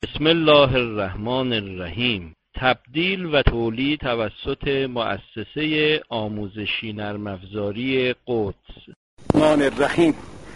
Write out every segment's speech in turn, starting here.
بسم الله الرحمن الرحیم. تبدیل و تولید توسط مؤسسه آموزشی نرم افزاری قدس. الرحمن الرحیم.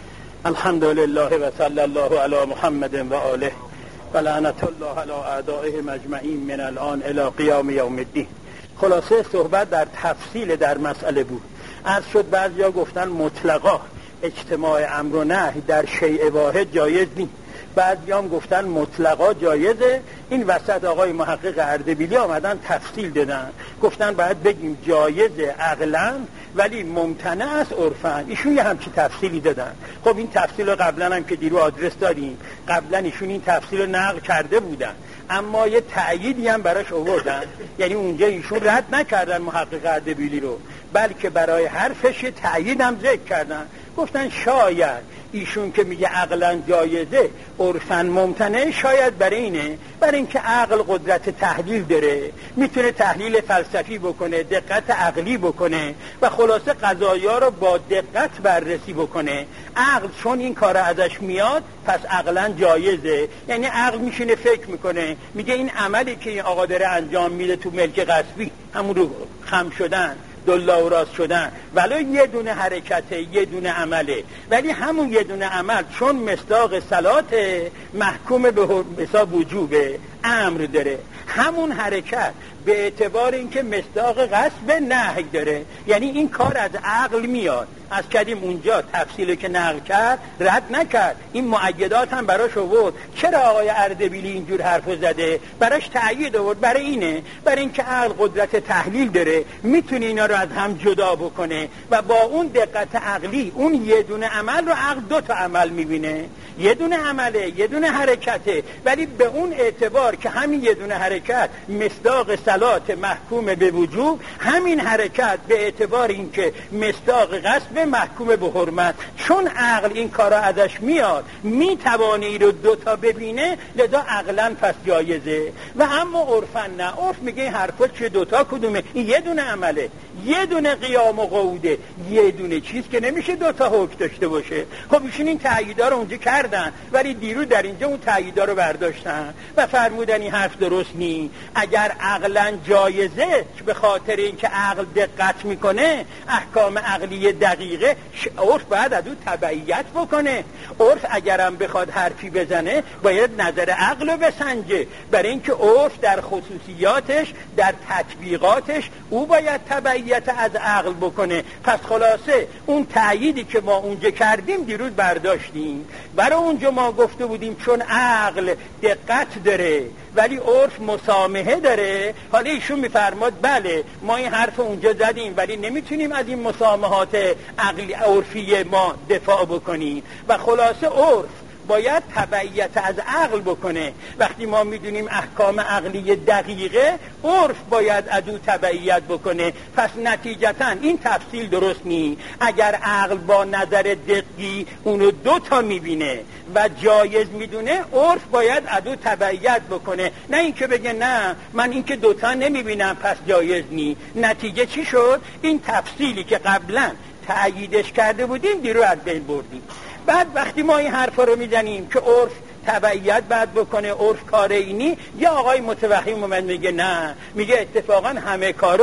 الحمد لله و صلی الله علی محمد و آله و لعنت الله علی اعدائه اجمعین من الان الی قیام یوم الدین. خلاصه صحبت در تفصیل در مسئله بود. عرض شد بعضیا گفتن مطلقا اجتماع امر و نهی در شیء واحد جایز نیست، بعضی هم گفتن مطلقا جایزه. این وسط آقای محقق اردبیلی آمدن تفصیل دادن، گفتن باید بگیم جایزه عقلاً ولی ممتنع است عرفاً. ایشون یه همچی تفصیلی دادن. خب این تفصیل رو قبلا هم که دیرو آدرس دادیم، قبلا ایشون این تفصیل رو نقل کرده بودن اما یه تأییدی هم براش آوردن، یعنی اونجا ایشون رد نکردن محقق اردبیلی رو، بلکه برای حرفش تأیید هم ذکر کردن. گفتن شاید ایشون که میگه عقلا جایزه عرفاً ممتنع، شاید برای اینکه عقل قدرت تحلیل داره، میتونه تحلیل فلسفی بکنه، دقت عقلی بکنه و خلاصه قضایا رو با دقت بررسی بکنه. عقل چون این کار ازش میاد پس عقلا جایزه، یعنی عقل میشینه فکر میکنه، میگه این عملی که این آقا داره انجام میده تو ملک غصبی، همون رو خم شدن، دلا و راست شدن، ولو یه دونه حرکته، یه دونه عمله، ولی همون یه دونه عمل چون مصداق صلات محکوم به حساب وجوب امر داره، همون حرکت به اعتبار اینکه مصداق غصب نهی داره، یعنی این کار از عقل میاد. از کردیم اونجا تفصیلی که نقل کرد رد نکرد، این مؤیدات هم براش آورد. چرا آقای اردبیلی اینجور حرفو زده؟ براش تأیید آورد، برای اینکه عقل قدرت تحلیل داره، میتونه اینا رو از هم جدا بکنه و با اون دقت عقلی اون یه دونه عمل رو عقل دو تا عمل میبینه، یه دونه عمله، یه دونه حرکته، ولی به اون اعتبار که همین یه دونه حرکت مصداق صلات محکوم به وجوب، همین حرکت به اعتبار اینکه مصداق غصب محکوم به حرمت، چون عقل این کارا ازش میاد میتوانه ای رو دوتا ببینه، لذا عقلا پس جایزه. و اما عرفا نه، عرف میگه این حرفا چه دوتا کدومه؟ این یه دونه عمله، یه دونه قیام و قعوده، یه دونه چیز که نمیشه دوتا حکم داشته باشه. خب ایشون این تأییدا رو اونجا کردن ولی دیرو در اینجا اون تأییدا رو برداشتن و فرمودن این حرف درست نی. اگر عقلا جایزه به خاطر اینکه عقل دقت میکنه احکام عقلی دقیقه، عرف باید از اون تبعیت بکنه. عرف اگرم بخواد حرفی بزنه باید نظر عقل رو بسنجه، برای اینکه عرف در خصوصیاتش، در تطبیقاتش او باید تبعیت از عقل بکنه. پس خلاصه اون تأییدی که ما اونجا کردیم دیروز برداشتیم، برای اونجا ما گفته بودیم چون عقل دقت داره ولی عرف مسامحه داره. حالا ایشون میفرماد بله ما این حرف اونجا زدیم ولی نمیتونیم از این مسامحات عقلی عرفی ما دفاع بکنیم و خلاصه عرف باید تبعیت از عقل بکنه. وقتی ما میدونیم احکام عقلی دقیقه، عرف باید از او تبعیت بکنه. پس نتیجتا این تفصیل درست نی. اگر عقل با نظر دقیق اونو دوتا میبینه و جایز میدونه، عرف باید از او تبعیت بکنه، نه اینکه بگه نه من اینکه دوتا نمیبینم پس جایز نی. نتیجه چی شد؟ این تفصیلی که قبلا تأییدش کرده بودیم دیرو از بین بردیم. بعد وقتی ما این حرفا رو میزنیم که عرف تبعیت باید بکنه، عرف کار اینی، یه آقای متوهم اومد میگه نه، میگه اتفاقا همه کار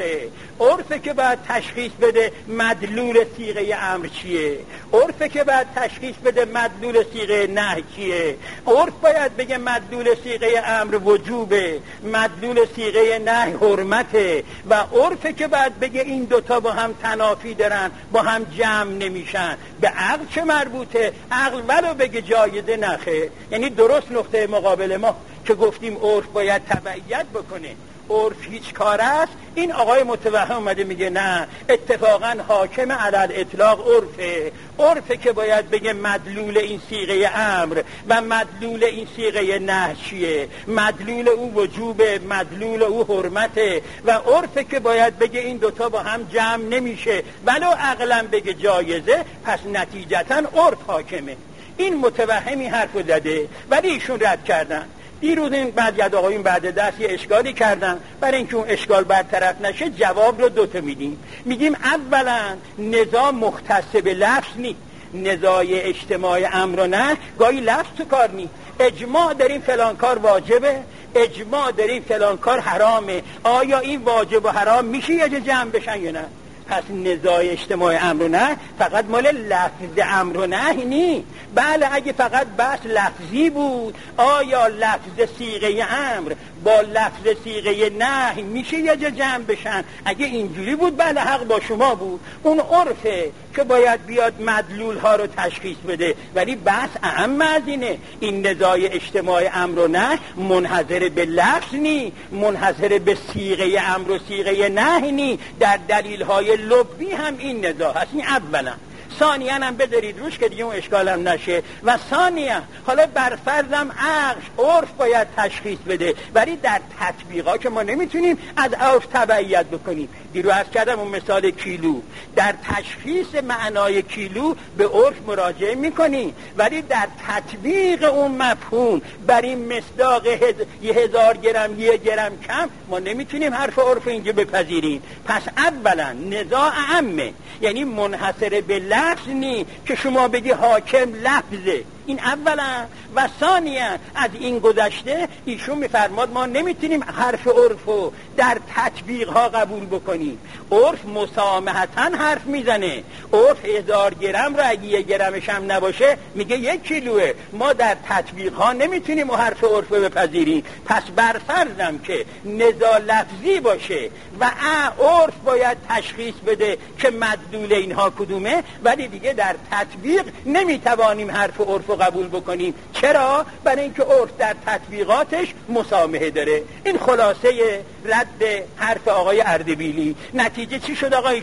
عرفه که باید تشخیص بده مدلول صیغه امر چیه، عرفه که باید تشخیص بده مدلول صیغه نهی چیه. عرف باید بگه مدلول صیغه امر وجوبه، مدلول صیغه نهی حرمته، و عرفه که باید بگه این دوتا با هم تنافی دارن، با هم جمع نمیشن. به عقل چه مربوطه؟ عقل ولو بگه جایزه نخه. یعنی درست نقطه مقابل ما که گفتیم عرف باید تبعیت بکنه، عرف هیچ کار است، این آقای متوهم اومده میگه نه، اتفاقا حاکم علل اطلاق عرفه که باید بگه مدلول این صیغه امر و مدلول این صیغه نهی چیه، مدلول او وجوبه، مدلول او حرمته، و عرفه که باید بگه این دوتا با هم جمع نمیشه ولو عقلا بگه جایزه. پس نتیجتا عرف حاکمه. این متوهمی حرفو زده ولی ایشون رد کردن. دیروز این بعد یاد آقایون بعد درس یه اشکالی کردن، برای اینکه اون اشکال برطرف نشه جواب رو دوتا میگیم. اولا نزاع مختص به لفظ نیست، نزاع اجتماع امر و نه گاهی لفظ تو کار نیست. اجماع داریم فلان کار واجبه، اجماع داریم فلان کار حرامه. آیا این واجب و حرام میشه یه جمع بشن یا نه؟ پس نزاع اجتماع امر و نهی فقط مال لفظ امر و نهی نی. بله اگه فقط بس لفظی بود، آیا لفظ صیغه امر با لفظ صیغه نهی میشه یه جمع بشن؟ اگه اینجوری بود بله حق با شما بود، اون عرفه که باید بیاد مدلول ها رو تشخیص بده. ولی بس اهم از اینه، این نزاع اجتماع امر و نهی منحصر به لفظ نی، منحصر به صیغه امر و صیغه نهی نی. در دلیل های لبی هم این نزاع هست. این اولا. ثانیاً هم بذارید روش که دیگه اون اشکالم نشه. و ثانیاً حالا بر فرضم عرف باید تشخیص بده، ولی در تطبیقا که ما نمیتونیم از عرف تبعیت بکنیم. دیرو عرض کردم اون مثال کیلو، در تشخیص معنای کیلو به عرف مراجعه میکنیم، ولی در تطبیق اون مفهوم بر این مصداق 1000 گرم 1 گرم کم ما نمیتونیم حرف عرف اینجا بپذیریم. پس اولا نزاع عامه، یعنی منحصر به لفظ نی که شما بگی حاکم لفظه، این اولا. و ثانیاً از این گذشته ایشون میفرماد ما نمیتونیم حرف عرفو در تطبیق ها قبول بکنیم. عرف مسامحتاً حرف میزنه، عرف 1000 گرم رو اگه 1 گرمش هم نباشه میگه 1 کیلوه. ما در تطبیق ها نمیتونیم حرف عرفو بپذیریم. پس برفرضم که نزاع لفظی باشه و عرف باید تشخیص بده که مدلول اینها کدومه، ولی دیگه در تطبیق نمیتوانیم حرف عرفو قبول بکنیم. چرا؟ برای اینکه عرف در تطبیقاتش مسامحه داره. این خلاصه رد حرف آقای اردبیلی. نتیجه چی شد آقا؟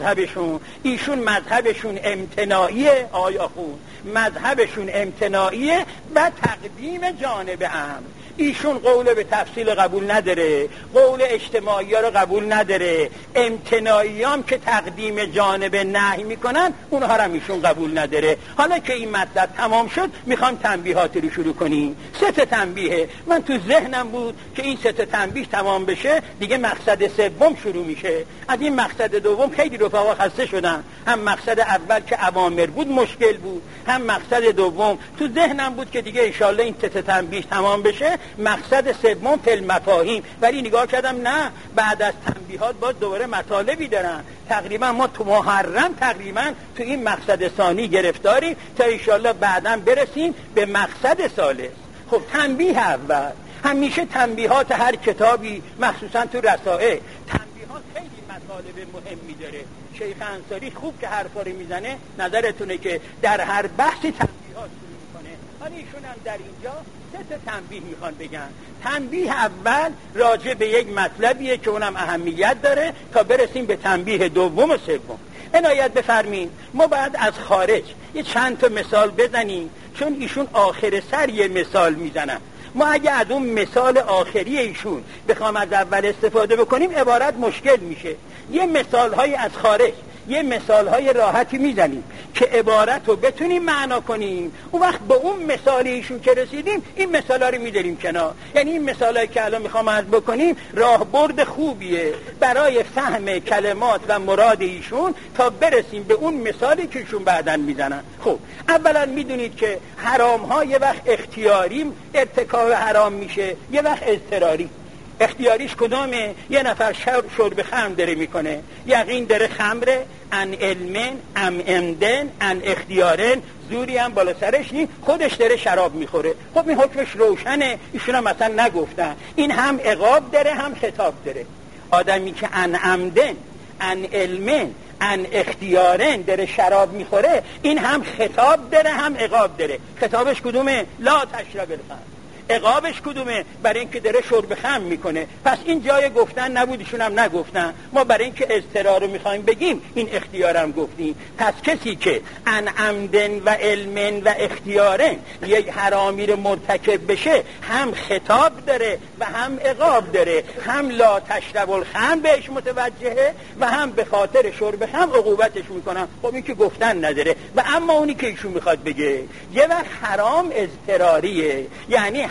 ایشون مذهبشون امتناعیه. آقای آخوند مذهبشون امتناعیه و تقدیم جانب امر. ایشون قول به تفصیل قبول نداره، قول اجتماعی ها رو قبول نداره، امتناعی هم که تقدیم جانب نهی میکنن اونها رو ایشون قبول نداره. حالا که این مطلب تمام شد میخوام تنبیهاتی رو شروع کنیم. 3 تنبیه من تو ذهنم بود که این 3 تنبیه تمام بشه دیگه مقصد سوم شروع میشه. از این مقصد دوم خیلی رفقا خسته شدن. هم مقصد اول که اوامر بود مشکل بود، هم مقصد دوم تو ذهنم بود که دیگه انشالله این 3 تنبیه تمام بشه مقصد سوم فی المفاهیم. ولی نگاه کردم نه، بعد از تنبیهات باید دوباره مطالبی دارن. تقریبا ما تو محرم تقریبا تو این مقصد ثانی گرفتاری تا انشالله بعداً برسیم به مقصد ثالث. خب تنبیه اول، همیشه تنبیهات هر کتابی مخصوصا تو رسائل تنبیهات خیلی مطالب مهمی داره. شیخ انصاری خوب که حرفا رو میزنه، نظرتونه که در هر بحثی تنبیهات شروع میکنه. ولی ایشون هم در اینجا 3 تنبیه میخوان بگن. تنبیه اول راجع به یک مطلبیه که اونم اهمیت داره تا برسیم به تنبیه دوم و سوم. عنایت بفرمین ما بعد از خارج یه چند تا مثال بزنیم، چون ایشون آخر سر یه مثال میزنن. ما اگه از اون مثال آخری ایشون بخوام از اول استفاده بکنیم عبارت مشکل میشه. یه مثالهای از خارج، یه مثالهای راحتی میزنیم که عبارت رو بتونیم معنا کنیم. اون وقت با اون مثال ایشون که رسیدیم این مثالا رو میذاریم کنار. یعنی این مثالایی که الان میخوام عرض بکنیم راهبرد خوبیه برای فهم کلمات و مراد ایشون تا برسیم به اون مثالی که ایشون بعداً میزنن. خب اولا میدونید که حرام ها یه وقت اختیاری ارتکاب حرام میشه، یه وقت اضطراری. اختیاریش کدامه؟ یه نفر شرب خمر داره میکنه، یقین داره خمره، ان علمن ام امدن ان اختیارن، زوری هم بالا سرش نی، خودش داره شراب میخوره. خب این حکمش روشنه، ایشون هم مثلا نگفتن. این هم عقاب داره هم خطاب داره. آدمی که ان امدن ان علمن ان اختیارن داره شراب میخوره، این هم خطاب داره هم عقاب داره. خطابش کدومه؟ لا تشرب الخمر. عقابش کدومه؟ برای اینکه داره شرب خمر میکنه. پس این جای گفتن نبود، ایشون هم نگفتن. ما برای اینکه اضطرار رو میخوایم بگیم این اختیارم گفتیم. پس کسی که ان عمدن و علمن و اختیارن یک حرامی رو مرتکب بشه هم خطاب داره و هم عقاب داره، هم لا تشرب الخمر بهش متوجهه و هم به خاطر شرب خمر عقوبتش میکنن. خب این که گفتن نداره. و اما اونی که ایشون میخواد بگه یه وقت حرام اضطراریه، یعنی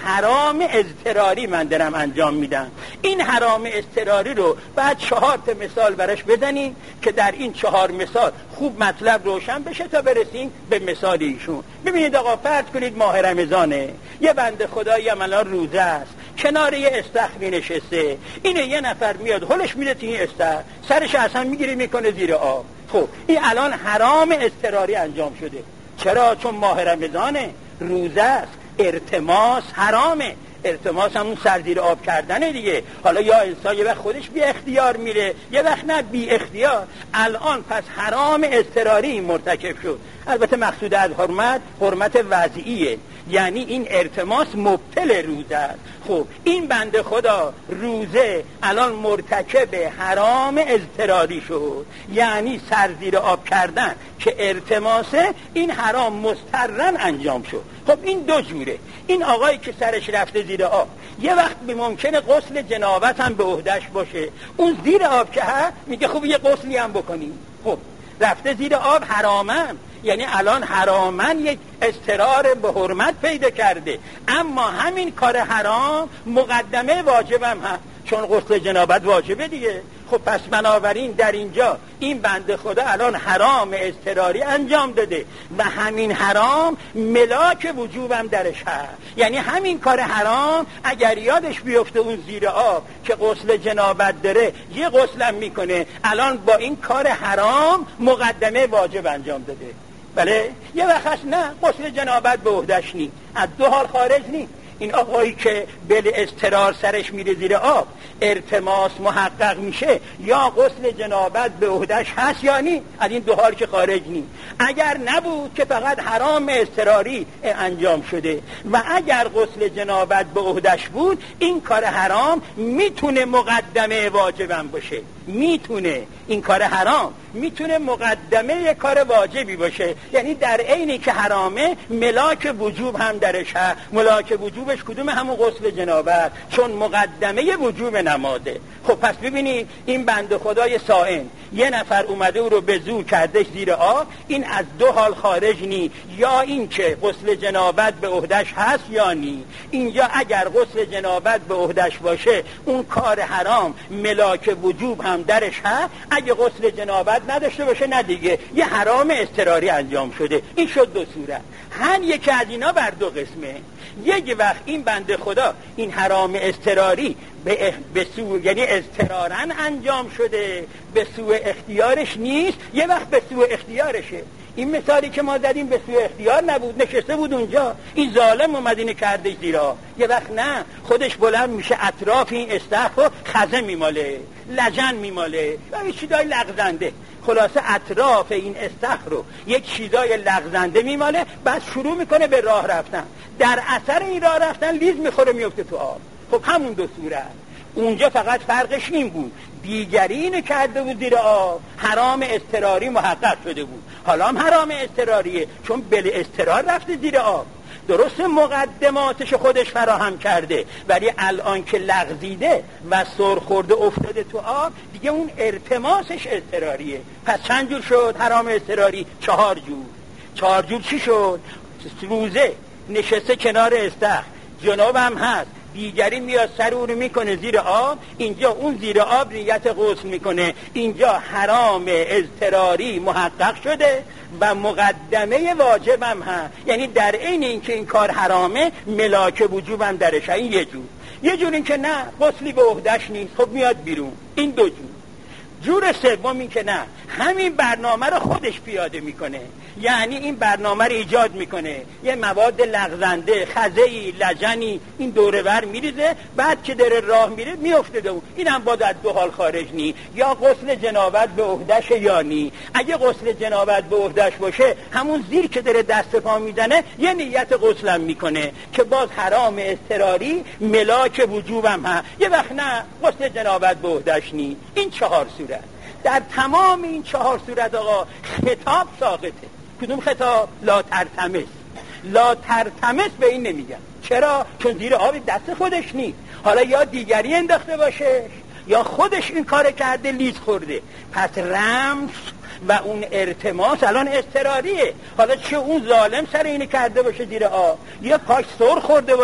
حرام اضطراری من دارم انجام میدم. این حرام اضطراری رو بعد 4 مثال براش بزنیم که در این 4 مثال خوب مطلب روشن بشه تا برسیم به مثال ایشون. ببینید آقا، فرض کنید ماه رمضانه، یه بنده خدایی هم الان روزه است، کنار یه استخری نشسته، اینه یه نفر میاد هلش میده تو این استخر، سرش اصلا میگیره میکنه زیر آب. خب این الان حرام اضطراری انجام شده. چرا؟ چون ماه رمضانه، روزه است، ارتماس حرامه. ارتماس همون سر زیر آب کردنه دیگه. حالا یا انسان یه وقت خودش بی اختیار میره، یه وقت نه بی اختیار. الان پس حرام اضطراری مرتکب شد. البته مقصود از حرمت وضعیه، یعنی این ارتماس مبطل روزه است. خب این بنده خدا روزه الان مرتکب حرام اضطراری شد، یعنی سر زیر آب کردن که ارتماسه، این حرام مضطرن انجام شد. خب این 2 جوره. این آقایی که سرش رفته زیر آب، یه وقت ممکنه غسل جنابت هم به عهده‌اش باشه، اون زیر آب که ها میگه خب یه غسلی هم بکنیم. خب رفته زیر آب حرامن، یعنی الان حرامن یک اضطرار به حرمت پیدا کرده، اما همین کار حرام مقدمه واجبم هست، چون غسل جنابت واجبه دیگه. خب پس بنابراین در اینجا این بنده خدا الان حرام اضطراری انجام داده و همین حرام ملاک وجوبم درش هست. یعنی همین کار حرام اگر یادش بیفته اون زیر آب که غسل جنابت داره، یه غسلم میکنه، الان با این کار حرام مقدمه واجب انجام داده. بله یه وقت هست نه، غسل جنابت به عهده‌اش نی، از 2 حال خارج نی. این آقایی که بل اضطرار سرش میره زیر آب، ارتماس محقق میشه، یا غسل جنابت به عهده‌اش هست یا نی، از این 2 حال که خارج نی. اگر نبود که فقط حرام اضطراری انجام شده، و اگر غسل جنابت به عهده‌اش بود، این کار حرام میتونه مقدمه واجبم باشه. میتونه این کار حرام میتونه مقدمه کار واجبی باشه، یعنی در عینی که حرامه ملاک وجوب هم درش هست. ملاک وجوبش کدوم؟ همون غسل جنابت، چون مقدمه وجوب نماده. خب پس ببینید این بنده خدای صائم، یه نفر اومده او رو به زور کردش زیر آب، این از 2 حال خارج نی، یا این که غسل جنابت به عهده‌اش هست یا نی. اینجا اگر غسل جنابت به عهده‌اش باشه، اون کار حرام ملاک وجوب هم درش هست. اگه غسل جنابت نداشته باشه، نه دیگه، یه حرام اضطراری انجام شده. این شد 2 صورت. هر یک از اینا بر 2 قسمه. یک وقت این بنده خدا این حرام اضطراری به سوء، یعنی اضطرارن انجام شده، به سوء اختیارش نیست، یه وقت به سوء اختیارشه. این مثالی که ما زدیم به سوء اختیار نبود، نشسته بود اونجا، این ظالم اومد اینو کرده زیرا. یه وقت نه، خودش بلند میشه اطراف این استخر رو خزه میماله، لجن میماله و یه چیزای لغزنده. خلاصه اطراف این استخر رو یک چیزای لغزنده میماله، بعد شروع میکنه به راه رفتن. در اثر این راه رفتن لیز میخوره میفته تو آب. خب همون 2 صورت. اونجا فقط فرقش این بود، دیگری اینو کرده بود زیر آب، حرام اضطراری محقق شده بود. حالا هم حرام اضطراریه، چون بل اضطرار رفته زیر آب. درست مقدماتش خودش فراهم کرده، ولی الان که لغزیده و سر خورده افتاده تو آب، دیگه اون ارتماسش اضطراریه. پس چند جور شد حرام اضطراری؟ 4 جور. 4 جور چی شد؟ روزه نشسته کنار استخر، جناب هم هست، دیگری میاد سر اون رو میکنه زیر آب، اینجا اون زیر آب نیت غسل میکنه، اینجا حرام اضطراری محقق شده و مقدمه واجبم هست. یعنی در عین اینکه این کار حرامه، ملاک وجوبم درش. این یه جور. یه جور این که نه، غسلی به عهده‌اش نیست، خب میاد بیرون. این 2 جور. جور سوم این که نه، همین برنامه رو خودش پیاده میکنه، یعنی این برنامه رو ایجاد میکنه، یه مواد لغزنده، خزه‌ای، لجنی این دوره بر میریزه، بعد که داره راه میره میفته دو. این هم باید از 2 حال خارج نی، یا غسل جنابت به عهده‌اش یا نی. اگه غسل جنابت به عهده‌اش باشه، همون زیر که داره دست پا میزنه یه نیت غسلم میکنه که باز حرام اضطراری ملاک وجوبم هست. یه وقت نه، غسل جنابت به عهده‌اش نی. این 4 صورت. در تمام این 4 صورت آقا خطاب ساقطه. کدوم خطاب؟ لا ترتمس. لا ترتمس به این نمیگن. چرا؟ چون زیر آب دست خودش نیست. حالا یا دیگری انداخته باشه، یا خودش این کار کرده، لیز خورده. پس رمز و اون ارتماس الان اضطراریه. حالا چه اون ظالم سر اینو کرده باشه زیر آب، یا پاش سر خورده باشه،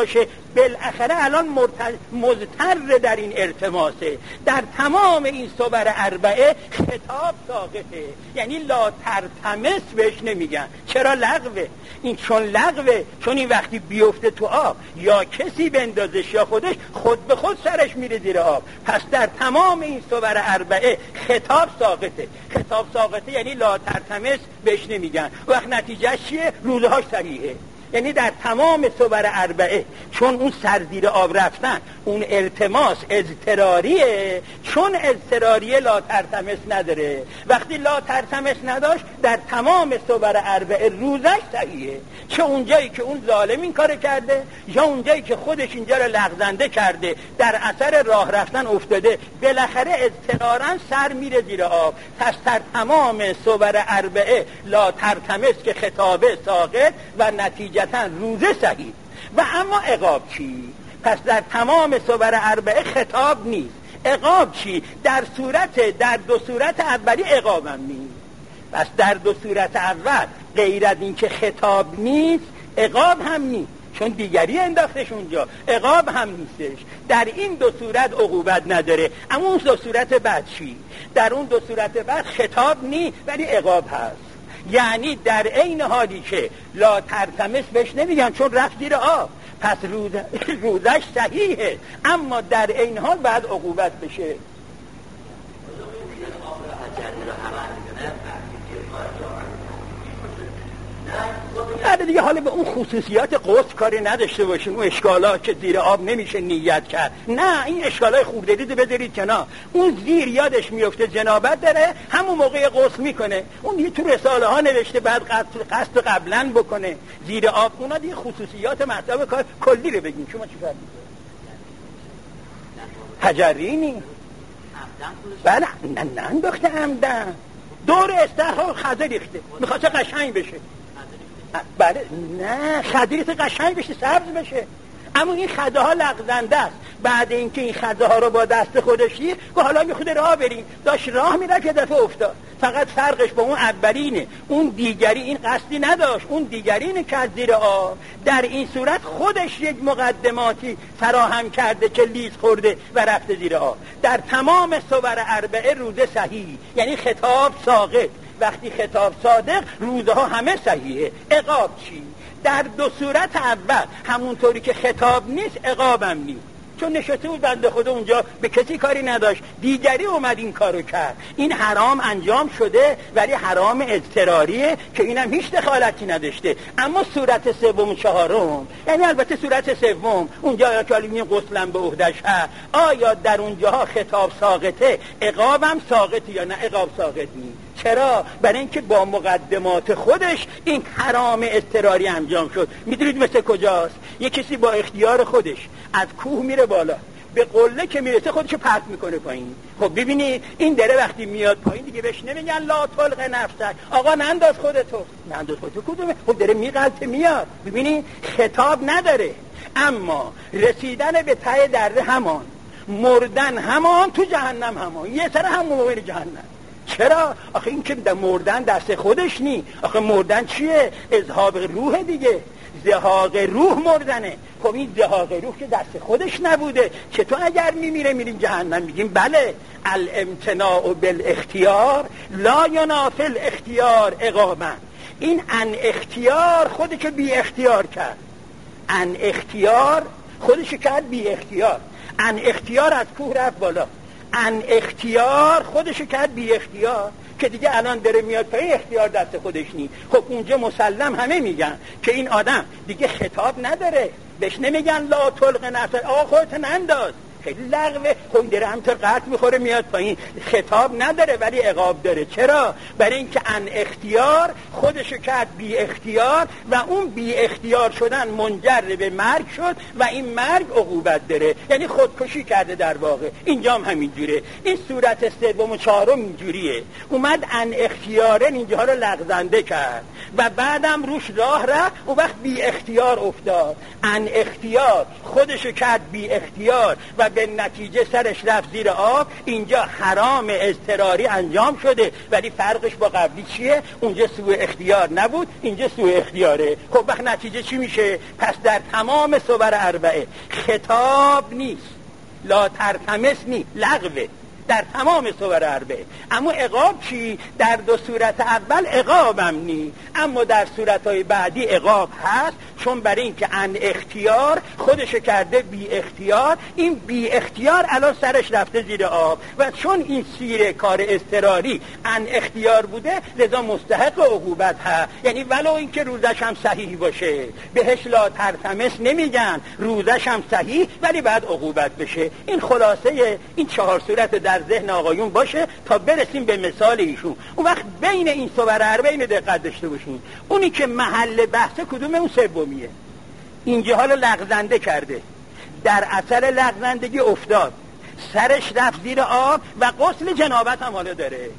بالاخره الان مضطر در این التماسه. در تمام این صور اربعه خطاب ساقطه، یعنی لا ترتمس بهش نمیگن. چرا لغوه؟ این چون لغوه، چون این وقتی بیفته تو آب یا کسی بندازش یا خودش، خود به خود سرش میره زیر آب. پس در تمام این صور اربعه خطاب ساقطه. خطاب ساقطه یعنی لا ترتمس بهش نمیگن. وقت نتیجه چیه؟ روزهاش صحیحه. یعنی در تمام صور اربعه چون اون سر زیر آب رفتن اون التماس اضطراریه، چون اضطراریه لا ترتمس نداره. وقتی لا ترتمس نداشت در تمام صور اربعه روزش صحیحه، چه اونجایی که اون ظالم این کار کرده یا اونجایی که خودش اینجا رو لغزنده کرده در اثر راه رفتن افتاده، بالاخره اضطرارا سر میره زیر آب. پس در تمام صور اربعه لا ترتمس که خطابه ساقط و نتیجه روزه صحیح. و اما عقاب چی؟ پس در تمام صور اربعه خطاب نیست. عقاب چی؟ در دو صورت اولی عقاب هم نیست. پس در دو صورت اول غیر از این که خطاب نیست عقاب هم نیست، چون دیگری انداختش اونجا، عقاب هم نیستش. در این دو صورت عقوبت نداره. اما اون دو صورت بعد چی؟ در اون دو صورت بعد خطاب نیست ولی عقاب هست. یعنی در عین حالی که لا ترتمس بهش نمیگن چون رفت زیر آب، پس روزش صحیحه، اما در عین حال بعد عقوبت بشه. بعد دیگه حالا به اون خصوصیات قصد کاری نداشته باشین، اون اشکالات که زیر آب نمیشه نیت کرد، نه، این اشکالای خورده‌دید بذارید کنار. اون زیر یادش میفته جنابت داره، همون موقع غسل میکنه. اون دیگه تو رساله ها نوشته بعد قصد قبلا بکنه زیر آب. اونا دیگه خصوصیات مطلب کار کلی رو بگین. شما چی فرمایید؟ تجرینی؟ بله، نه انداخته عمدن، دور استخر خزه ریخته، میخواسته قشنگ بشه. بله، نه، خدیریت قشنگ بشه، سبز بشه. اما این خده ها لغزنده است. بعد اینکه این خده ها رو با دست خودشی که حالا میخواد راه بریم، داشت راه میره که دفعه افتاد. فقط فرقش با اون اولینه، اون دیگری این قصدی نداشت، اون دیگری اینه که از زیر آب. در این صورت خودش یک مقدماتی فراهم کرده که لیز خورده و رفته زیر آب. در تمام صور اربعه روزه صحیح، یعنی خطاب ساقط. وقتی خطاب صادق روزها همه صحیحه. عقاب چی؟ در دو صورت اول همونطوری که خطاب نیست عقابم نیست، چون نشسته بود بنده خدا اونجا به کسی کاری نداشت، دیگری اومد این کارو کرد. این حرام انجام شده ولی حرام اضطراریه که اینم هیچ دخالتی نداشته. اما صورت سوم و چهارم، یعنی البته صورت سوم اونجا که این غسلم به عهده‌اش هست، آیا در اونجاها خطاب ساقطه عقابم ساقطه یا نه عقاب ساقط نیست؟ چرا؟ برای اینکه با مقدمات خودش این حرام اضطراری انجام شد. میدونید مثل کجاست؟ یه کسی با اختیار خودش از کوه میره بالا، به قله که میرسه خودشو پرت میکنه پایین. خب ببینید این دره وقتی میاد پایین دیگه بهش نمیگن لا طلق نفسک، آقا ننداز خودتو. ننداز خودتو کدومه؟ خب داره میغلطه میاد. ببینید خطاب نداره، اما رسیدن به ته دره همان، مردن همان، تو جهنم همان، یه سر همون موقع جهنم. چرا؟ آخه این که مردن دست خودش نی. آخه مردن چیه؟ اذهاب روح دیگه، زهاق روح مردنه. خب این زهاق روح که دست خودش نبوده، چطور اگر میریم جهنم؟ میگیم بله، الامتناع بالاختیار لا ینافی الاختیار عقابا. این ان اختیار خودش بی اختیار کرد، ان اختیار خودش کرد بی اختیار. ان اختیار از کوه رفت بالا، ان اختیار خودشو کرد بی اختیار که دیگه الان داره میاد پای اختیار دست خودش نی. خب اونجا مسلم همه میگن که این آدم دیگه خطاب نداره، بهش نمیگن لا طلق نفسک، آقا خودت ننداز، خیلی لغوه. خب داره همطور قطع میخوره میاد پایین، خطاب نداره ولی عقاب داره. چرا؟ برای اینکه ان اختیار خودشو کرد بی اختیار و اون بی اختیار شدن منجر به مرگ شد و این مرگ عقوبت داره، یعنی خودکشی کرده در واقع. اینجا هم همینجوره. این صورت سوم و چهارم اینجوریه، اومد ان اختیارن اینجا رو لغزنده کرد و بعدم روش راه رفت، اون وقت بی اختیار افتاد. ان اختیار خودشو کرد بی اختیار و و به نتیجه سرش رفت زیر آب. اینجا حرام اضطراری انجام شده، ولی فرقش با قبلی چیه؟ اونجا سوء اختیار نبود، اینجا سوء اختیاره. خب وقت نتیجه چی میشه؟ پس در تمام صور اربعه خطاب نیست، لا ترتمس نیست، لغوه در تمام صور اربعه. اما عقاب چی؟ در دو صورت اول عقابم نی، اما در صورتهای بعدی عقاب هست، چون برای این که ان اختیار خودش کرده بی اختیار. این بی اختیار الان سرش رفته زیر آب و چون این سیر کار اضطراری ان اختیار بوده، لذا مستحق عقوبت هست. یعنی ولو این که روزش هم صحیح باشه، بهش لا ترتمس نمیگن، روزش هم صحیح ولی بعد عقوبت بشه. این خلاصه این 4 صورت در ذهن آقایون باشه تا برسیم به مثال ایشون. اون وقت بین این صور اربعه دقت داشته باشین. اونی که محل بحث کدومه؟ اون سومیه. اینجا حالا لغزنده کرده، در اثر لغزندگی افتاد، سرش رفت زیر آب و غسل جنابت هم حالا داره.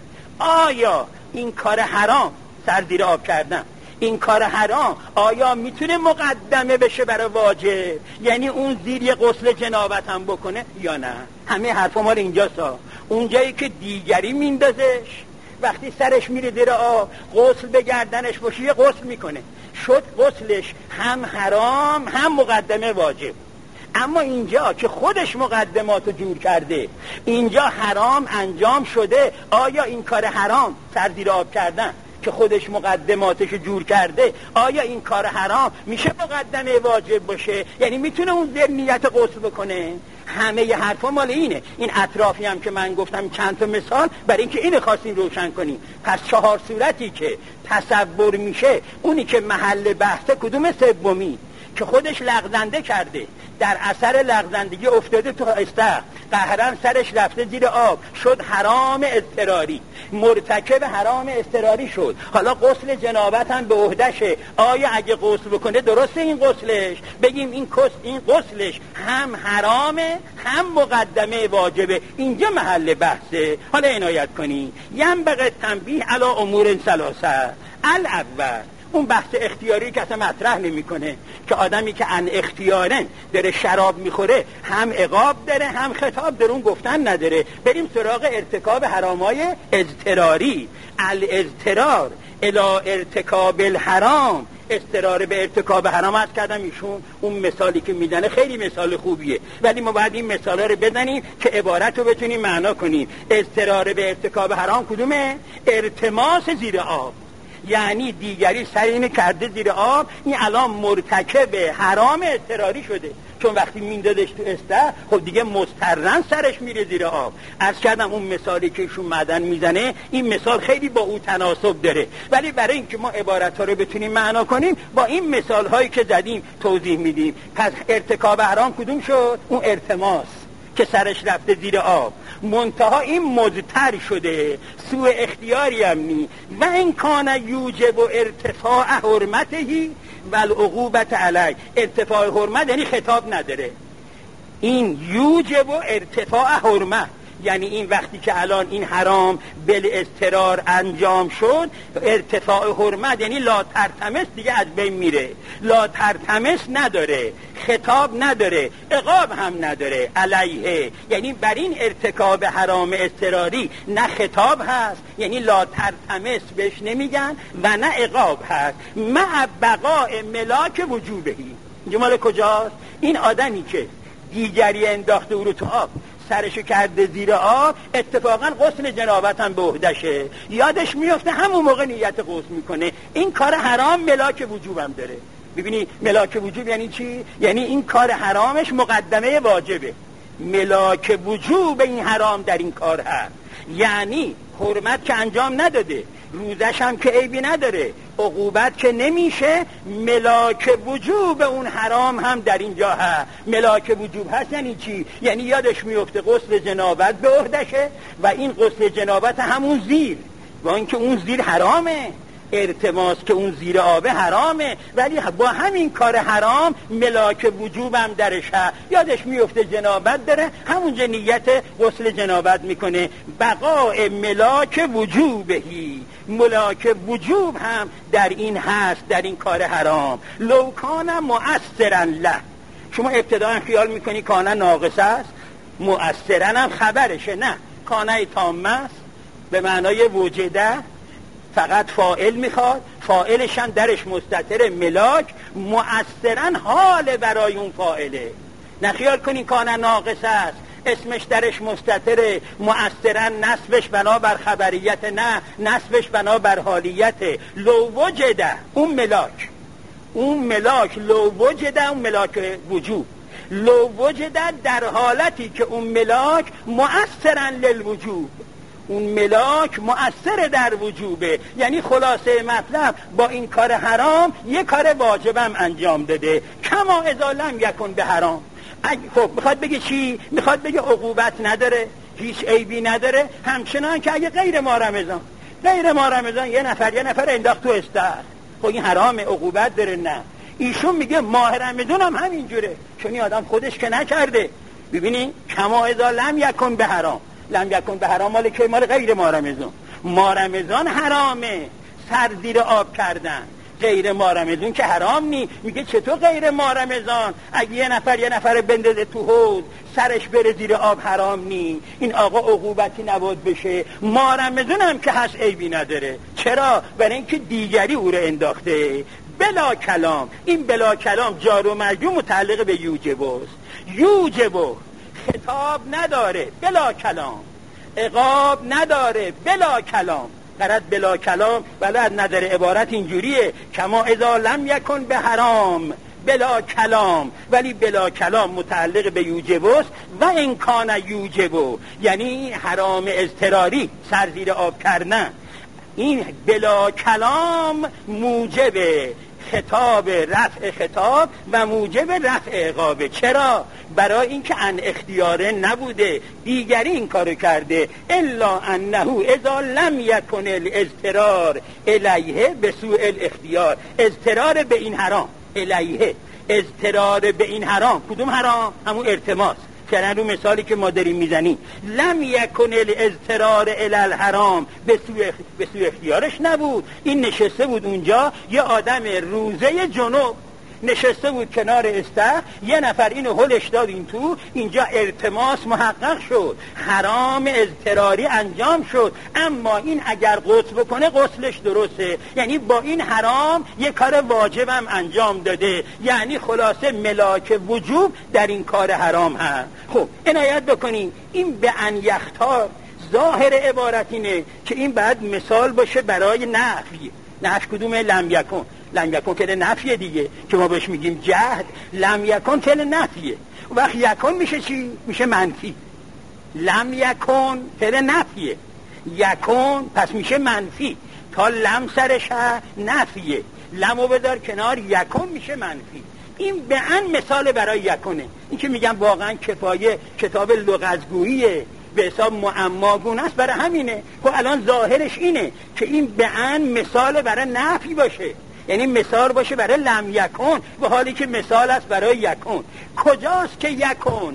آیا این کار حرام، سر زیر آب کردن، این کار حرام آیا میتونه مقدمه بشه برای واجب؟ یعنی اون زیر یه غسل جنابت هم بکنه یا نه؟ همه حرفا مال اینجاست. اونجایی که دیگری میندازش، وقتی سرش میره زیر آب غسل به گردنش باشه یه غسل میکنه، شد غسلش هم حرام هم مقدمه واجب. اما اینجا که خودش مقدماتو جور کرده، اینجا حرام انجام شده، آیا این کار حرام، سر زیر آب کردن که خودش مقدماتش جور کرده، آیا این کار حرام میشه مقدمه واجب باشه؟ یعنی میتونه اون در نیت غسل بکنه؟ همه ی حرفا مال اینه. این اطرافی هم که من گفتم چند تا مثال برای اینکه اینو خواستیم روشن کنیم. پس 4 صورتی که تصور میشه، اونی که محل بحثه کدوم؟ سومی که خودش لغزنده کرده، در اثر لغزندگی افتاده تو استخر، قهرن سرش رفته زیر آب، شد حرام اضطراری، مرتکب حرام اضطراری شد. حالا غسل جنابت هم به عهدشه. آیا اگه غسل بکنه درسته این غسلش؟ بگیم این غسلش هم حرامه هم مقدمه واجبه. اینجا محل بحثه. حالا عنایت کنی. ینبغی تنبیه علی امور ثلاثه. الاول اون بحث اختیاری که اصلا مطرح نمیکنه، که آدمی که ان اختیارن داره شراب میخوره هم عقاب داره هم خطاب داره، اون گفتن نداره. بریم سراغ ارتکاب حرامای اضطراری. الاضطرار الی ارتکاب الحرام، اضطرار به ارتکاب حرام. از کردم ایشون اون مثالی که میدنه خیلی مثال خوبیه، ولی ما باید این مثالا رو بزنیم که عبارت رو بتونیم معنا کنیم. اضطرار به ارتکاب حرام کدومه؟ ارتماس زیر آب، یعنی دیگری سر اینو کرده زیر آب، این الان مرتکب حرام اضطراری شده، چون وقتی میندازش تو استخر خب دیگه مضطرن سرش میره زیر آب. عرض کردم اون مثالی که ایشون معدن میزنه این مثال خیلی با او تناسب داره، ولی برای اینکه ما عبارت‌ها رو بتونیم معنا کنیم با این مثال‌هایی که زدیم توضیح میدیم. پس ارتکاب حرام کدوم شد؟ اون ارتماس که سرش رفته زیر آب، منتها این مضطر شده، سوء اختیاری هم نی. و این کان یوجب و ارتفاع حرمتهی و العقوبت علی. ارتفاع حرمت یعنی خطاب نداره، این یوجب و ارتفاع حرمت یعنی این وقتی که الان این حرام بالاضطرار انجام شد، ارتفاع حرمت یعنی لا ترتمس دیگه از بین میره، لا ترتمس نداره، خطاب نداره، عقاب هم نداره علیه. یعنی بر این ارتکاب حرام اضطراری نه خطاب هست، یعنی لا ترتمس بهش نمیگن، و نه عقاب هست، مع بقاء ملاک وجوبهی. اینجا مال کجاست؟ این آدمی که دیگری انداخته او رو تو آب، سرشو کرده زیر آب، اتفاقا غسل جنابت هم به عهدشه، یادش میفته همون موقع نیت غسل میکنه، این کار حرام ملاک وجوب هم داره. ببینی ملاک وجوب یعنی چی؟ یعنی این کار حرامش مقدمه واجبه، ملاک وجوب این حرام در این کار هست، یعنی حرمت که انجام نداده، روزش هم که عیبی نداره، عقوبت که نمیشه، ملاک وجوب اون حرام هم در اینجا هست. ملاک وجوب هست یعنی چی؟ یعنی یادش میفته غسل جنابت به عهدشه و این غسل جنابت همون زیر، و اینکه اون زیر حرامه، ارتماس که اون زیر آبه حرامه، ولی با همین کار حرام ملاک وجوب هم درش هست، یادش میفته جنابت داره، همونجا نیت غسل جنابت میکنه. بقاء ملاک وجوبهی، ملاک وجوب هم در این هست، در این کار حرام. لو کان مؤثرا له، شما ابتداء خیال میکنی کان ناقص است، مؤثرا هم خبرشه، نه کانه تامه است به معنای وجده، فقط فاعل میخواد، فاعلش هم درش مستتر ملاک، مؤثرا حال برای اون فاعله. نخیال کنین کانه ناقص است اسمش درش مستتره، مؤثرا نصبش بنابر خبریت، نه نصبش بنابر حالیت. لو وجده اون ملاک لو وجده اون ملاک وجود، لو وجده در حالتی که اون ملاک مؤثرا للوجوب، اون ملاک مؤثر در وجوبه. یعنی خلاصه مطلب با این کار حرام یک کار واجبم انجام داده، کما اذا لم یکن به حرام. خب میخواد بگه چی؟ میخواد بگه عقوبت نداره، هیچ عیبی نداره، همچنان که اگه غیر ما رمضان یه نفر انداخت تو استر، خب این حرامه، عقوبت داره؟ نه، ایشون میگه ماه رمضان هم همینجوره، چون این آدم خودش که نکرده. ببینین کما اذا لم یکن به حرام، لم یکن به حرام مال که مال غیر ما رمضان حرامه سر زیر آب کردن، غیر ما رمضان که حرام نی. میگه چطور غیر ما رمضان؟ اگه یه نفر بندازه تو حوض سرش بره زیر آب حرام نی؟ این آقا عقوبتی نبود بشه. ما رمضان هم که هست عیبی نداره. چرا؟ برای اینکه دیگری او رو انداخته. بلا کلام، این بلا کلام جار و مجرور متعلق به یوجبو خطاب نداره، بلا کلام، عقاب نداره، بلا کلام. قرد بلا کلام ولی از نظر عبارت اینجوریه کما اذا لم یکن به حرام بلا کلام، ولی بلا کلام متعلق به یوجبوست و این کان یوجبو یعنی حرام اضطراری، سر زیر آب کردن. این بلا کلام موجب خطاب رفع خطاب و موجب رفع عقابه. چرا؟ برای اینکه ان اختیاره نبوده، دیگری این کارو کرده. الا انه اذا لم یکن الاضطرار الیه بسوء الاختیار، اضطرار به این حرام الیه، اضطرار به این حرام. کدوم حرام؟ همون التماس. چرا رو مثالی که ما داریم میزنیم، لم یکن الاضطرار الی الحرام به سوء اختیارش نبود. این نشسته بود اونجا، یه آدم روزه جنوب نشسته بود کنار استخر، یه نفر اینو هلش داد این تو، اینجا التماس محقق شد، حرام اضطراری انجام شد. اما این اگر غسل بکنه غسلش درسته، یعنی با این حرام یه کار واجبم انجام داده، یعنی خلاصه ملاک وجوب در این کار حرام هست. خب عنایت بکنین، این به ان یختار ظاهر عبارت اینه که این بعد مثال باشه برای نفی. نفی کدومه؟ لم یکن. لم یکن فعل نفیه دیگه که ما بهش میگیم جهد. لم یکن فعل نفیه، وقت یکن میشه چی؟ میشه منفی. لم یکن فعل نفیه، یکن پس میشه منفی. تا لم سرش نفیه، لمو بذار کنار، یکن میشه منفی. این به ان مثال برای یکنه. این که میگم واقعا کفایه کتاب لغزگوییه، به حساب معماگونه است، برای همینه. خب الان ظاهرش اینه که این به ان مثال برای نفی باشه، یعنی مثال باشه برای لم یکن، به حالی که مثال است برای یکن. کجاست که یکن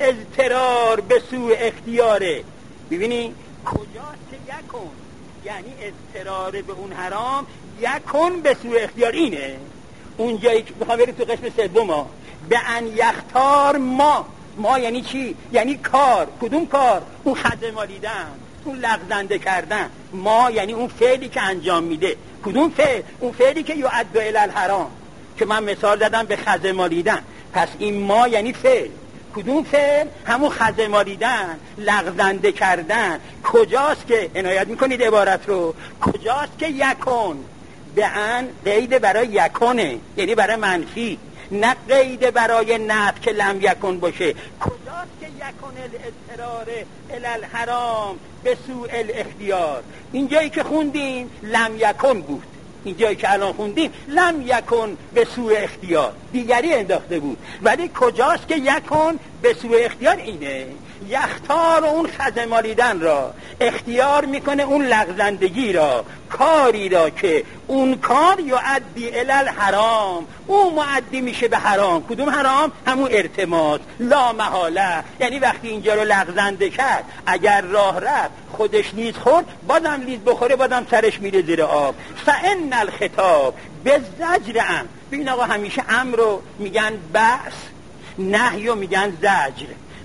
اضطرار به سوء اختیاره؟ ببینی کجاست که یکن یعنی اضطرار به اون حرام، یکن به سوء اختیار اینه. اونجایی که بخوام بریم تو قسم سوم، به ان یختار ما یعنی چی؟ یعنی کار. کدوم کار؟ اون خزه مالیدن، اون لغزنده کردن. ما یعنی اون فعلی که انجام میده. کدوم فعل؟ اون فعلی که یعد الی الحرام که من مثال زدم به خزه مالیدن. پس این ما یعنی فعل. کدوم فعل؟ همون خزه مالیدن، لغزنده کردن. کجاست که عنایت میکنید عبارت رو؟ کجاست که یکن به ان قید برای یکنه، یعنی برای منفی، نه قید برای نفی که لم یکن باشه. کجاست که یکن الاضطرار الی الحرام به سوء الاختیار؟ اینجایی که خوندیم لم یکن بود، اینجایی که الان خوندیم لم یکن به سوء اختیار، دیگری انداخته بود. ولی کجاست که یکن به سوء اختیار؟ اینه یختار اون خزمالیدن را، اختیار میکنه اون لغزندگی را، کاری را که اون کار یعدی الی الحرام، اون معدی میشه به حرام. کدوم حرام؟ همون ارتماس، لا محاله. یعنی وقتی اینجا رو لغزنده کرد، اگر راه رفت خودش لیز خورد، بازم لیز بخوره، بازم سرش میره زیر آب. فان الخطاب به زجر ام. ببین آقا همیشه امر رو میگن بس، نهی رو میگن زجر.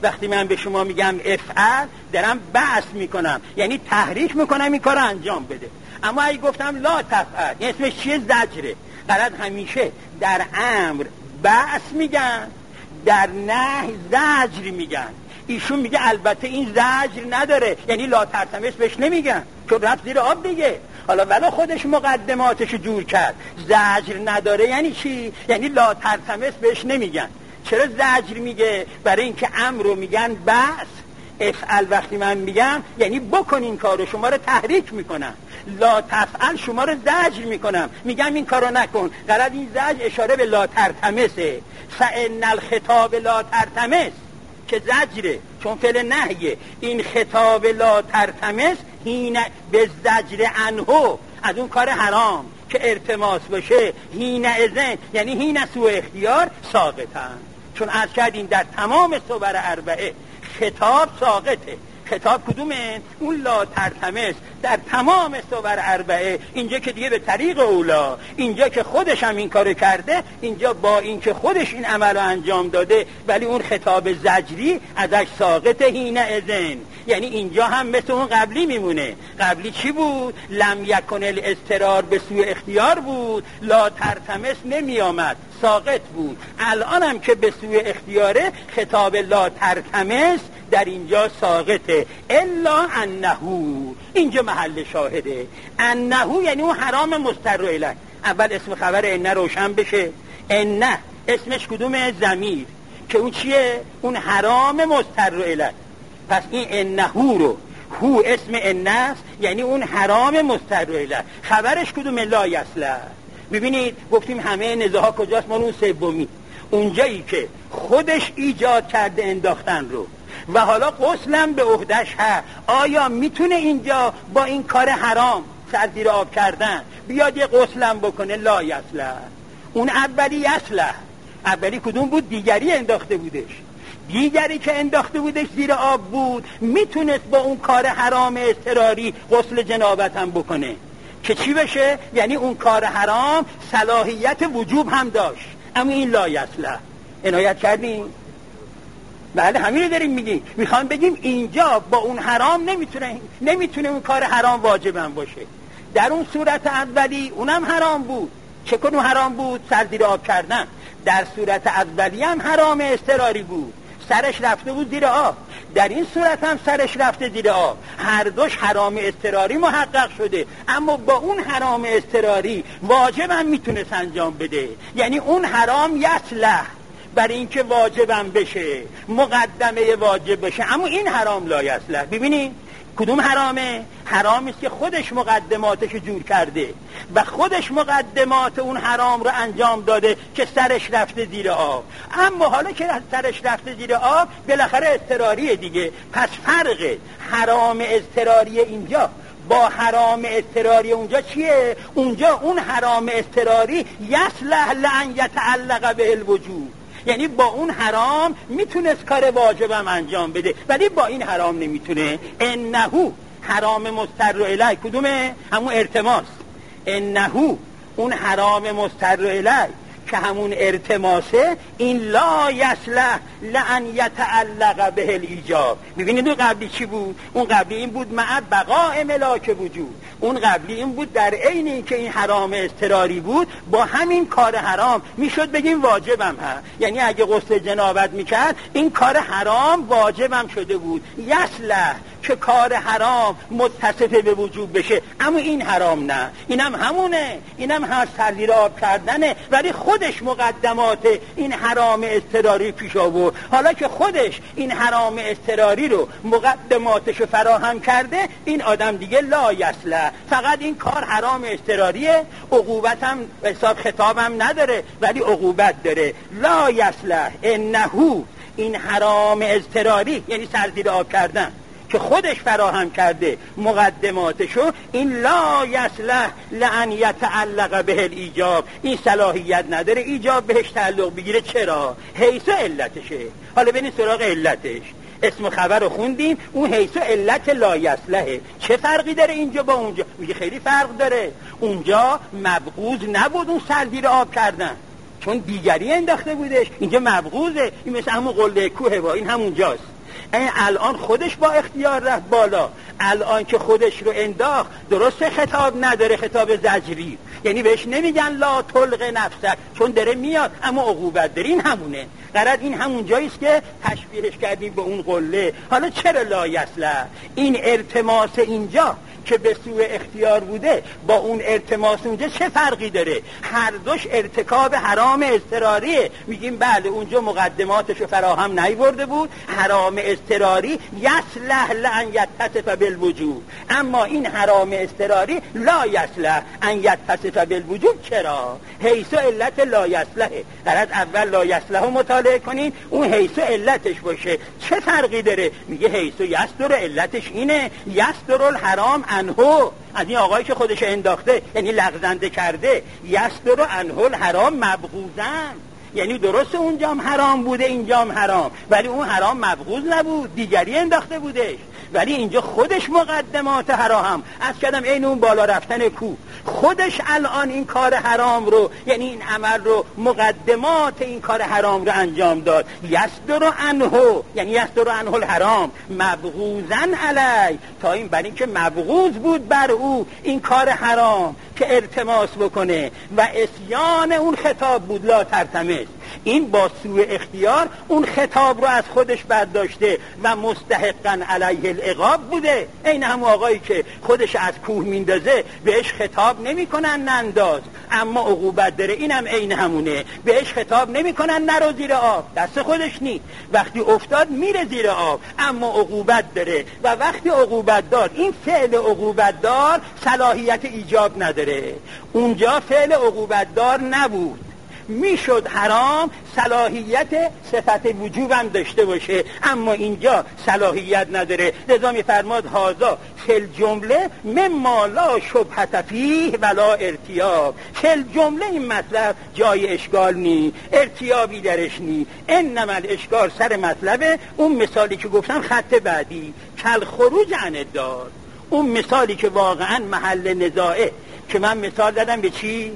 وقتی من به شما میگم افعل دارم بحث میکنم، یعنی تحریک میکنم این کار انجام بده. اما اگه گفتم لا تفعل، یعنی اسمش چیه؟ زجره. قرار همیشه در امر بحث میگن، در نهی زجر میگن. ایشون میگه البته این زجر نداره، یعنی لا ترتمس بهش نمیگن چون رفت زیر آب دیگه. حالا ولی خودش مقدماتشو جور کرد، زجر نداره یعنی چی؟ یعنی لا ترتمس بهش نمیگن. چرا زجر میگه؟ برای اینکه امر رو میگن بس، افعل وقتی من میگم یعنی بکن این کارو، شما رو تحریک میکنم. لا تفعل شما رو زجر میکنم، میگم این کارو نکن. قرار این زجر اشاره به لا ترتمسه. فان الخطاب لا ترتمس که زجره، چون فعل نهیه. این خطاب لا ترتمس هین به زجر عنه، از اون کار حرام که ارتماس باشه، هین اذن یعنی هین سوء اختیار ساقطن. چون عرض کردیم در تمام صور اربعه خطاب ساقطه. خطاب کدومه؟ اون لا ترتمس در تمام صور اربعه. اینجا که دیگه به طریق اولا، اینجا که خودش هم این کارو کرده، اینجا با این که خودش این عملو انجام داده، ولی اون خطاب زجری ازش ساقطه هین اذن. یعنی اینجا هم مثل اون قبلی میمونه. قبلی چی بود؟ لم یکن الاضطرار به سوء اختیار بود، لا ترتمس نمی آمد، ساقط بود. الان هم که به سوء اختیاره، خطاب لا ترتمس در اینجا ساقطه. الا انهو، اینجا محل شاهده. انهو یعنی اون حرام مضطر الیه. اول اسم خبر انه روشن بشه. انه اسمش کدومه؟ ضمیر، که اون چیه؟ اون حرام مضطر الیه. پس این انهو رو، هو اسم انه است، یعنی اون حرام مضطر الیه. خبرش کدومه؟ لا یصلح. ببینید گفتیم همه نزاها کجاست؟ ما اون سومی، اونجایی که خودش ایجاد کرده انداختن رو و حالا غسلم به عهده‌اش هست. آیا میتونه اینجا با این کار حرام سر زیر آب کردن بیاد یه غسلم بکنه؟ لا یصلح. اون اولی یصلح. اولی کدوم بود؟ دیگری انداخته بودش. دیگری که انداخته بودش زیر آب بود، میتونست با اون کار حرام اضطراری غسل جنابت هم بکنه که چی بشه؟ یعنی اون کار حرام صلاحیت وجوب هم داشت، اما این لا یصلح. عنایت کردیم؟ بله همین رو داریم میگیم. میخوام بگیم اینجا با اون حرام نمیتونه اون کار حرام واجبم باشه. در اون صورت اولی اونم حرام بود. چه کنو حرام بود؟ سر زیر آب کردن. در صورت اولی هم حرام اضطراری بود، سرش رفته بود زیر آب. در این صورت هم سرش رفته زیر آب. هر دوش حرام اضطراری محقق شده، اما با اون حرام اضطراری واجبم میتونست انجام بده. یعنی اون حرام یصلح برای اینکه واجبم بشه، مقدمه واجب بشه، اما این حرام لا یصلح. ببینید کدوم حرامه؟ حرامی است که خودش مقدماتش جور کرده و خودش مقدمات اون حرام رو انجام داده که سرش رفته زیر آب. اما حالا که سرش رفته زیر آب بالاخره اضطراریه دیگه. پس فرق حرام اضطراری اینجا با حرام اضطراری اونجا چیه؟ اونجا اون حرام اضطراری یصلح لأن یتعلق به الوجوب، یعنی با اون حرام میتونست کار واجبم انجام بده، ولی با این حرام نمیتونه. انهو حرام مضطر الیه کدومه؟ همون ارتماس. انهو اون حرام مضطر الیه که همون ارتماسه، این لا یصلح لأن یتعلق به الایجاب. ببینید اون قبلی چی بود؟ اون قبلی این بود مع بقاء ملاک وجود. اون قبلی این بود در عین این که این حرام اضطراری بود، با همین کار حرام میشد بگیم واجبم هست. یعنی اگه غسل جنابت میکرد این کار حرام واجبم شده بود. یصلح که کار حرام متصف به وجوب بشه، اما این حرام نه. اینم همونه، اینم هست سر زیر آب کردنه، ولی خودش مقدمات این حرام اضطراری پیش آورد. حالا که خودش این حرام اضطراری رو مقدماتش رو فراهم کرده، این آدم دیگه لا یصلح. فقط این کار حرام اضطراریه، عقوبت هم حساب خطابم نداره، ولی عقوبت داره. لا یصلح انهو، این حرام اضطراری یعنی سر زیر آب کردن که خودش فراهم کرده مقدماتشو، این لا یصلح لأن یتعلق به الایجاب، این صلاحیت نداره ایجاب بهش تعلق بگیره. چرا؟ حیث علتشه. حالا بریم سراغ علتش. اسم خبر رو خوندیم، اون حیث علت لا یصلحه. چه فرقی داره اینجا با اونجا؟ میگه خیلی فرق داره. اونجا مبغوض نبود اون سر زیر آب کردن، چون دیگری انداخته بودش. اینجا مبغوضه. این مثل همون قله کوه با این همونجاست. این الان خودش با اختیار رفت بالا، الان که خودش رو انداخت درسته خطاب نداره، خطاب زجری، یعنی بهش نمیگن لا طلق نفسک چون داره میاد، اما عقوبت داره. این همونه قرار، این همون جاییست که تشبیهش کردیم به اون قله. حالا چرا لا یصلح؟ این ارتماس اینجا که به سوی اختیار بوده با اون ارتماس اونجا چه فرقی داره؟ هر دوش ارتکاب حرام اضطراریه. میگیم بله اونجا مقدماتشو فراهم نیورده بود، حرام اضطراری یصلح لأن یتصف بالوجوب، اما این حرام اضطراری لا یصلح ان یتصف بالوجوب. چرا؟ حیث علت لا یصلحه. درست اول لا یصلحو مطالعه کنین، اون حیث علتش باشه. چه فرقی داره؟ میگه حیث یصدر، علتش اینه یصدر الحرام عنه، از این آقایی که خودش انداخته یعنی لغزنده کرده، یصدر عنه الحرام مبغوزن، یعنی درست اونجام حرام بوده اینجام حرام، ولی اون حرام مبغوز نبود، دیگری انداخته بودش، ولی اینجا خودش مقدمات حرام از کردم این اون بالا رفتن کو، خودش الان این کار حرام رو یعنی این عمل رو مقدمات این کار حرام رو انجام داد. یصدر عنه یعنی یصدر عنه الحرام مبغوزن علی، تا این برای اینکه مبغوز بود بر او این کار حرام که التماس بکنه و عصیان اون خطاب بود لا ترتمس. این با سوء اختیار اون خطاب رو از خودش برداشته و مستحقاً علیه العقاب بوده. این هم آقایی که خودش از کوه میندازه بهش خطاب نمیکنن ننداز، اما عقوبت داره. اینم عین همونه، بهش خطاب نمیکنن نرو زیر آب، دست خودش نی، وقتی افتاد میره زیر آب، اما عقوبت داره. و وقتی عقوبت دار، این فعل عقوبت دار صلاحیت ایجاب نداره، اونجا فعل عقوبت دار نبود، میشد حرام صلاحیت صفت وجوب هم داشته باشه، اما اینجا صلاحیت نداره. لذا میفرماد هازا فل جمله مما لا شبهة فیه ولا ارتیاب. فل جمله این مطلب جای اشکال نی، ارتیابی درش نی، انما الاشکال سر مطلبه. اون مثالی که گفتم خط بعدی کل خروج عن الدار، اون مثالی که واقعا محل نزاعه، که من مثال دادم به چی؟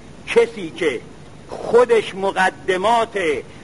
کسی که خودش مقدمات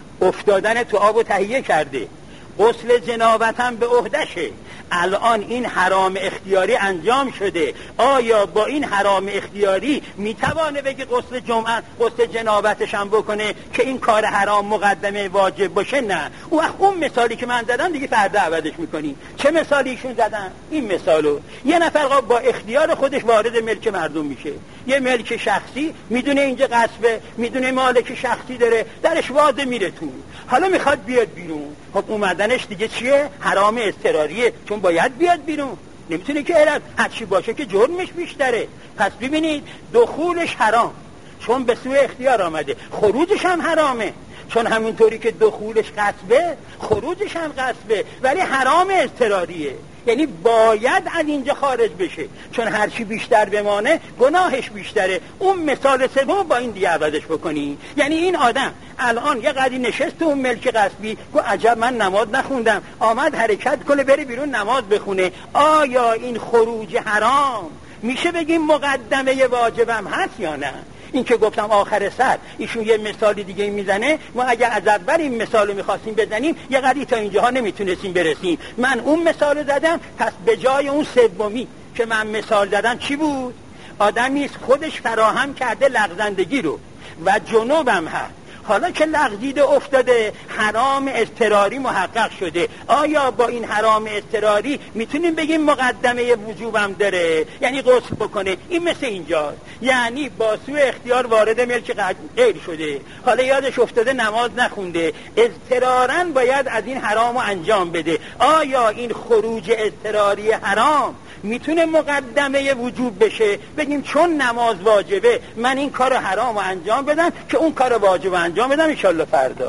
افتادن تو آب و تهیه کرده، غسل جنابت هم به عهدشه، الان این حرام اختیاری انجام شده، آیا با این حرام اختیاری میتوانه بگه غسل جمعه غسل جنابتش هم بکنه که این کار حرام مقدمه واجب باشه؟ نه. اون مثالی که من زدم دیگه فردا عوضش میکنیم. چه مثالیشون زدن؟ این مثالو یه نفر با اختیار خودش وارد ملک مردم میشه، یه ملک شخصی، میدونه اینجا غصبه، میدونه مالک شخصی داره، درش واده میره تو، حالا میخواد بیاد بیرون. خب اومدنش دیگه چیه؟ حرام اضطراریه، چون باید بیاد بیرون، نمیتونه که هرچی باشه که جرمش بیشتره. پس ببینید دخولش حرام چون به سوی اختیار آمده، خروجش هم حرامه چون همونطوری که دخولش غصبه خروجش هم غصبه، ولی حرام اضطراریه، یعنی باید از اینجا خارج بشه، چون هرچی بیشتر بمانه گناهش بیشتره. اون مثال سوم با این دیگه عوضش بکنی، یعنی این آدم الان یه قدری نشست تو اون ملک غصبی، گو عجب من نماز نخوندم، آمد حرکت کنه بره بیرون نماز بخونه، آیا این خروج حرام میشه بگیم مقدمه واجبم هست یا نه؟ این که گفتم آخر سر ایشون یه مثالی دیگه میزنه، ما اگر از اول این مثالو میخواستیم بزنیم یه قدری تا اینجاها نمیتونستیم برسیم. من اون مثالو زدم، پس به جای اون سومی که من مثال زدم چی بود؟ آدمی خودش فراهم کرده لغزندگی رو و جنوبم هست، حالا که لغزیده افتاده حرام اضطراری محقق شده، آیا با این حرام اضطراری میتونیم بگیم مقدمه وجوبم داره؟ یعنی غسل بکنه. این مثل اینجاست، یعنی با سوء اختیار وارد ملک غیر شده، حالا یادش افتاده نماز نخونده، اضطراراً باید از این حرامو انجام بده. آیا این خروج اضطراری حرام میتونه مقدمه وجوب بشه؟ بگیم چون نماز واجبه من این کار حرام رو انجام بدم که اون کار واجب انجام بدم انشالله فردا.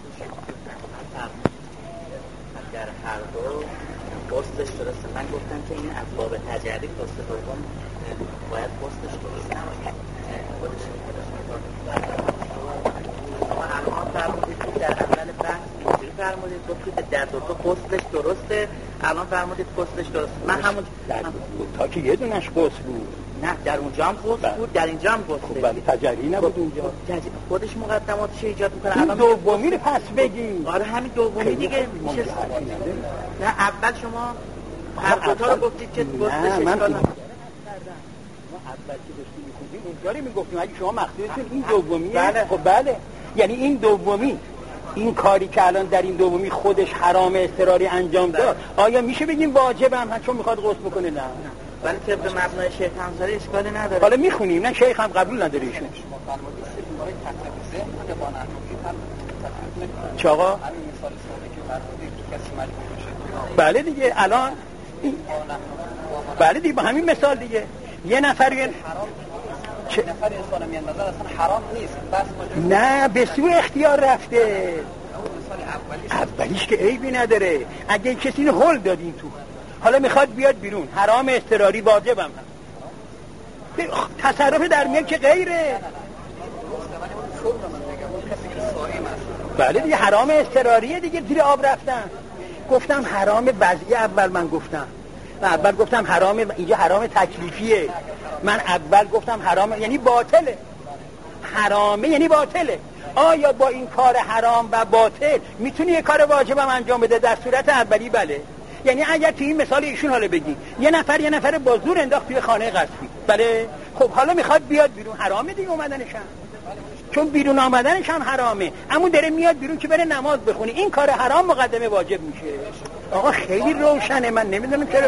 اگر هر دو پستش درسته، من گفتم که این اسباب تجربی پست دوم باید پستش درسته نباشه. شما الان فرمودید که در اول بحث اینجوری فرمودید گفتید در دو تا پستش درسته، الان فرمودید پستش درسته. من همون تا که یه دونش قصد بود، نه در اونجا هم قصد بود، در اینجا هم قصد. خب ولی تجری نبود اونجا. خودش مقدماتش ایجاد میکنه. این دومی رو پس بگیم. آره همین دومی دیگه میشه. نه اول شما هر دوتا رو گفتید که گفتش اشکال نداره. اول که داشتیم می‌خوندیم اونجا رو میگفتیم اگه شما مقصودتون این دومیه. خب بله، یعنی این دومی، این کاری که الان در این دومی خودش حرام اضطراری انجام داد، آیا میشه بگیم واجب هم چون میخواد غسل بکنه؟ نه ولی طبق مبنای شیخ همزاری اشکالی نداره. حالا میخونیم، نه شیخ هم قبول نداره ایشون. چه آقا؟ بله دیگه الان بله دیگه با همین مثال دیگه یه نفر نفر انسان میاندازه اصلا حرام نیست، بس نه به سوی اختیار رفته. اولیش که عیبی نداره. اگه کسی اینو هول دادین تو، حالا میخواد بیاد بیرون، حرام اضطراری واجب هم تصرف در ملک غیره. بله دیگه حرام اضطراریه دیگه، زیر آب رفتن. گفتم حرام وضعی اول، من گفتم اول گفتم حرام، اینجا حرام تکلیفیه. من اول گفتم حرام یعنی باطله، حرامه یعنی باطله. آیا با این کار حرام و باطل میتونی یه کار واجبم انجام بده؟ در صورت اولی بله. یعنی اگر توی این مثال ایشون حالا بگی یه نفر با زور انداخت توی خانه قصبی، بله خب حالا میخواد بیاد بیرون، حرامه دیگه اومدنش هم، چون بیرون آمدنش هم حرامه. اما داره میاد بیرون که بره نماز بخونه، این کار حرام مقدمه واجب میشه. آقا خیلی روشنه، من نمیدونم چرا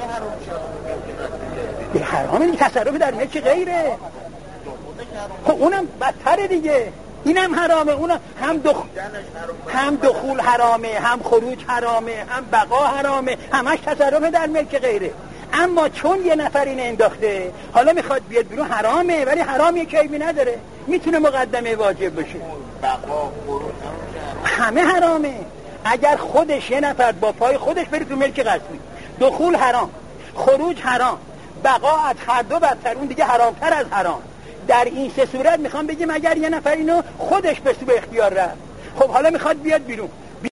به حرامه دیگه، تصرف در ملک غیره. خب اونم بدتره دیگه، اینم حرامه، اونم هم دخول حرامه، هم خروج حرامه، هم بقا حرامه، همش تصرف در ملک غیره. اما چون یه نفر این انداخته حالا میخواد بیاد بیرون، حرامه، ولی حرامیه که عیبی نداره، میتونه مقدمه واجب باشه. بقا خروج همه حرامه. اگر خودش یه نفر با پای خودش بره تو ملک غصبی، دخول حرام، خروج حرام، بقا از هر دو بدتر، اون دیگه حرامتر از حرام. در این سه صورت میخوام بگیم اگر یه نفر اینو خودش به سوی اختیار رفت، خب حالا میخواد بیاد بیرون،